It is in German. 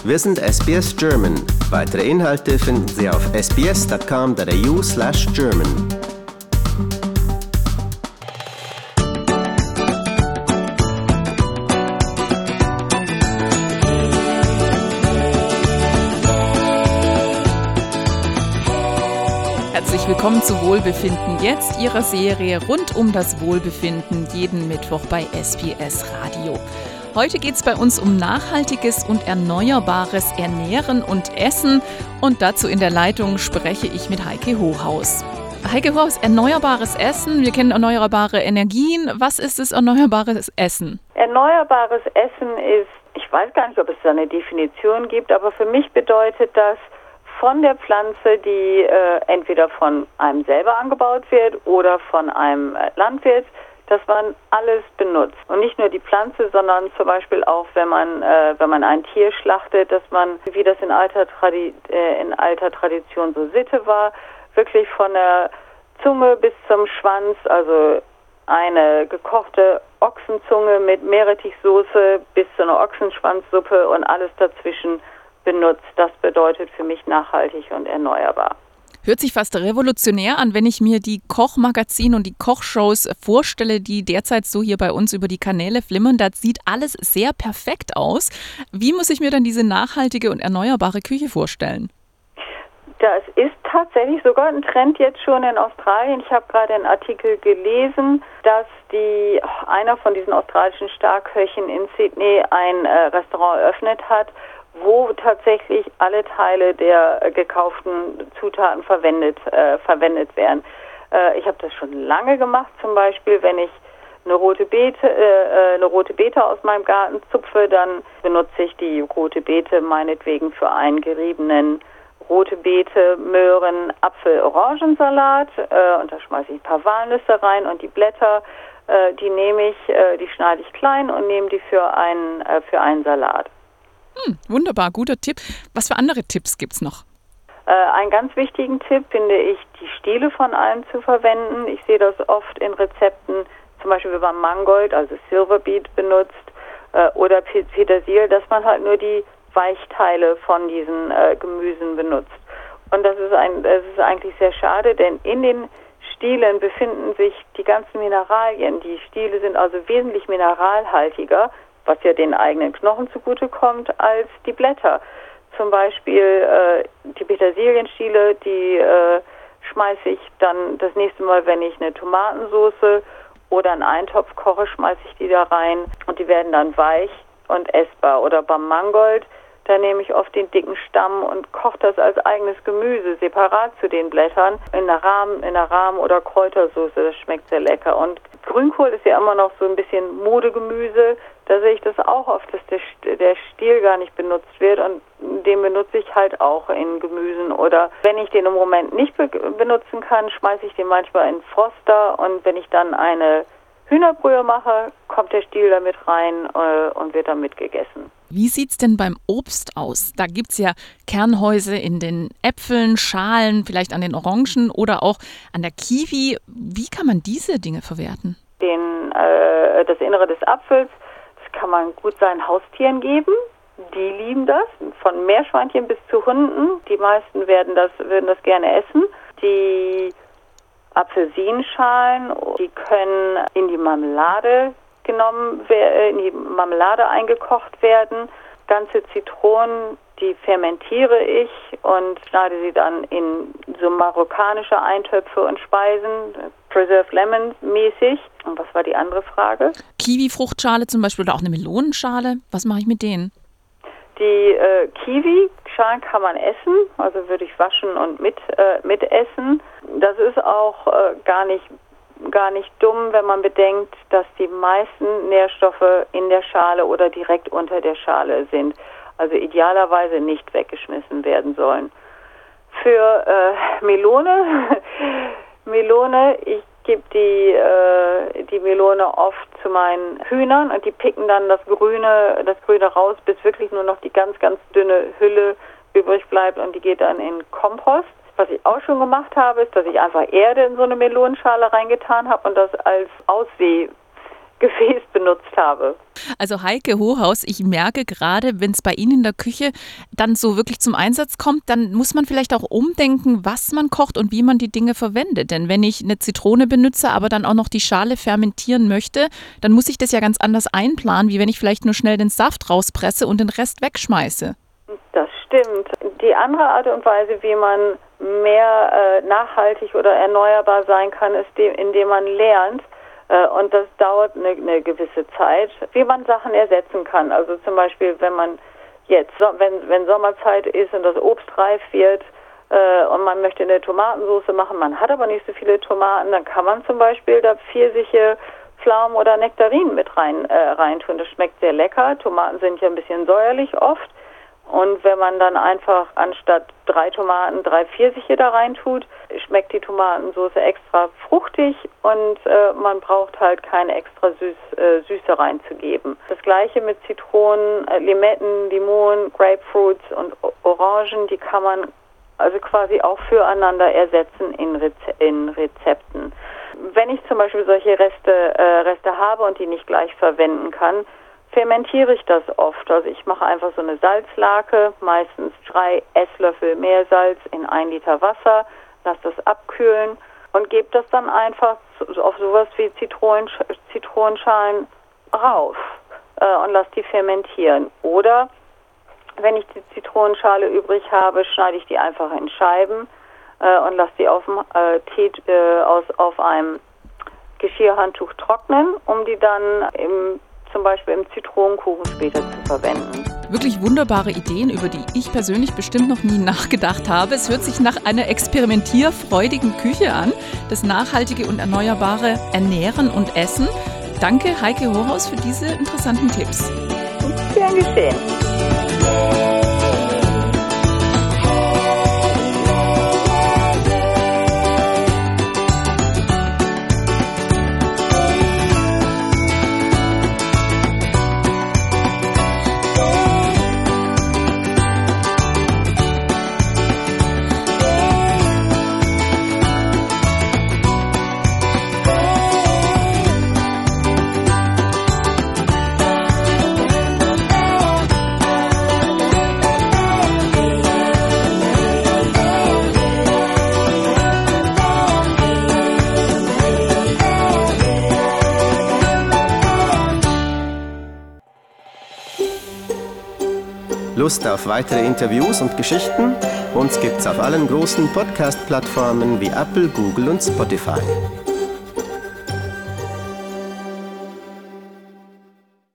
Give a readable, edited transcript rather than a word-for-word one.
Wir sind SBS German. Weitere Inhalte finden Sie auf sbs.com.au/German. Herzlich willkommen zu Wohlbefinden jetzt, Ihrer Serie rund um das Wohlbefinden, jeden Mittwoch bei SBS Radio. Heute geht es bei uns um nachhaltiges und erneuerbares Ernähren und Essen und dazu in der Leitung spreche ich mit Heike Hochhaus. Heike Hochhaus, erneuerbares Essen, wir kennen erneuerbare Energien. Was ist das erneuerbares Essen? Erneuerbares Essen ist, ich weiß gar nicht, ob es da eine Definition gibt, aber für mich bedeutet das von der Pflanze, die entweder von einem selber angebaut wird oder von einem Landwirt, dass man alles benutzt. Und nicht nur die Pflanze, sondern zum Beispiel auch, wenn man ein Tier schlachtet, dass man, wie das in alter Tradition so Sitte war, wirklich von der Zunge bis zum Schwanz, also eine gekochte Ochsenzunge mit Meerrettichsoße bis zu einer Ochsenschwanzsuppe und alles dazwischen benutzt. Das bedeutet für mich nachhaltig und erneuerbar. Hört sich fast revolutionär an, wenn ich mir die Kochmagazine und die Kochshows vorstelle, die derzeit so hier bei uns über die Kanäle flimmern. Da sieht alles sehr perfekt aus. Wie muss ich mir dann diese nachhaltige und erneuerbare Küche vorstellen? Das ist tatsächlich sogar ein Trend jetzt schon in Australien. Ich habe gerade einen Artikel gelesen, dass einer von diesen australischen Starköchen in Sydney ein Restaurant eröffnet hat, wo tatsächlich alle Teile der gekauften Zutaten verwendet werden. Ich habe das schon lange gemacht, zum Beispiel, wenn ich eine rote Beete aus meinem Garten zupfe, dann benutze ich die rote Beete meinetwegen für einen geriebenen rote Beete, Möhren, Apfel, Orangensalat und da schmeiße ich ein paar Walnüsse rein und die Blätter, die schneide ich klein und nehme die für einen Salat. Wunderbar, guter Tipp. Was für andere Tipps gibt's noch? Einen ganz wichtigen Tipp finde ich, die Stiele von allem zu verwenden. Ich sehe das oft in Rezepten, zum Beispiel wenn man Mangold, also Silver Beet benutzt oder Petersil, dass man halt nur die Weichteile von diesen Gemüsen benutzt. Und das ist eigentlich sehr schade, denn in den Stielen befinden sich die ganzen Mineralien. Die Stiele sind also wesentlich mineralhaltiger, was ja den eigenen Knochen zugutekommt, als die Blätter. Zum Beispiel die Petersilienstiele, die schmeiße ich dann das nächste Mal, wenn ich eine Tomatensauce oder einen Eintopf koche, schmeiße ich die da rein und die werden dann weich und essbar. Oder beim Mangold, da nehme ich oft den dicken Stamm und koche das als eigenes Gemüse, separat zu den Blättern, in einer Rahm- oder Kräutersauce. Das schmeckt sehr lecker. Und Grünkohl ist ja immer noch so ein bisschen Modegemüse. Da sehe ich das auch oft, dass der Stiel gar nicht benutzt wird und den benutze ich halt auch in Gemüsen. Oder wenn ich den im Moment nicht benutzen kann, schmeiße ich den manchmal in Froster und wenn ich dann eine Hühnerbrühe mache, kommt der Stiel damit rein und wird damit gegessen. Wie sieht's denn beim Obst aus? Da gibt's ja Kernhäuse in den Äpfeln, Schalen, vielleicht an den Orangen oder auch an der Kiwi. Wie kann man diese Dinge verwerten? Das Innere des Apfels, das kann man gut seinen Haustieren geben. Die lieben das, von Meerschweinchen bis zu Hunden. Die meisten würden das gerne essen. Die Apfelsinenschalen, die können in die Marmelade eingekocht werden. Ganze Zitronen, die fermentiere ich und schneide sie dann in so marokkanische Eintöpfe und Speisen, Preserved Lemon mäßig. Und was war die andere Frage? Kiwi-Fruchtschale zum Beispiel oder auch eine Melonenschale. Was mache ich mit denen? Die Kiwi-Schalen kann man essen, also würde ich waschen und mitessen. Das ist auch gar nicht dumm, wenn man bedenkt, dass die meisten Nährstoffe in der Schale oder direkt unter der Schale sind. Also idealerweise nicht weggeschmissen werden sollen. Für Melone, ich gebe die Melone oft zu meinen Hühnern und die picken dann das Grüne raus, bis wirklich nur noch die ganz, ganz dünne Hülle übrig bleibt und die geht dann in Kompost. Was ich auch schon gemacht habe, ist, dass ich einfach Erde in so eine Melonenschale reingetan habe und das als Gefäß benutzt habe. Also Heike Hohaus, ich merke gerade, wenn es bei Ihnen in der Küche dann so wirklich zum Einsatz kommt, dann muss man vielleicht auch umdenken, was man kocht und wie man die Dinge verwendet. Denn wenn ich eine Zitrone benutze, aber dann auch noch die Schale fermentieren möchte, dann muss ich das ja ganz anders einplanen, wie wenn ich vielleicht nur schnell den Saft rauspresse und den Rest wegschmeiße. Das stimmt. Die andere Art und Weise, wie man mehr nachhaltig oder erneuerbar sein kann, ist, indem man lernt, und das dauert eine gewisse Zeit, wie man Sachen ersetzen kann. Also zum Beispiel, wenn man jetzt, wenn Sommerzeit ist und das Obst reif wird und man möchte eine Tomatensauce machen, man hat aber nicht so viele Tomaten, dann kann man zum Beispiel da Pfirsiche, Pflaumen oder Nektarinen mit reintun. Das schmeckt sehr lecker. Tomaten sind ja ein bisschen säuerlich oft. Und wenn man dann einfach anstatt 3 Tomaten 3 Pfirsiche da rein tut, schmeckt die Tomatensauce extra fruchtig und man braucht halt keine extra Süße reinzugeben. Das gleiche mit Zitronen, Limetten, Limonen, Grapefruits und Orangen, die kann man also quasi auch füreinander ersetzen in Rezepten. Wenn ich zum Beispiel solche Reste habe und die nicht gleich verwenden kann, fermentiere ich das oft. Also ich mache einfach so eine Salzlake, meistens 3 Esslöffel Meersalz in 1 Liter Wasser, lasse das abkühlen und gebe das dann einfach auf sowas wie Zitronenschalen rauf und lasse die fermentieren. Oder wenn ich die Zitronenschale übrig habe, schneide ich die einfach in Scheiben und lasse die auf einem Geschirrhandtuch trocknen, um die dann zum Beispiel im Zitronenkuchen später zu verwenden. Wirklich wunderbare Ideen, über die ich persönlich bestimmt noch nie nachgedacht habe. Es hört sich nach einer experimentierfreudigen Küche an, das nachhaltige und erneuerbare Ernähren und Essen. Danke, Heike Hohaus, für diese interessanten Tipps. Gern geschehen. Lust auf weitere Interviews und Geschichten? Uns gibt's auf allen großen Podcast-Plattformen wie Apple, Google und Spotify.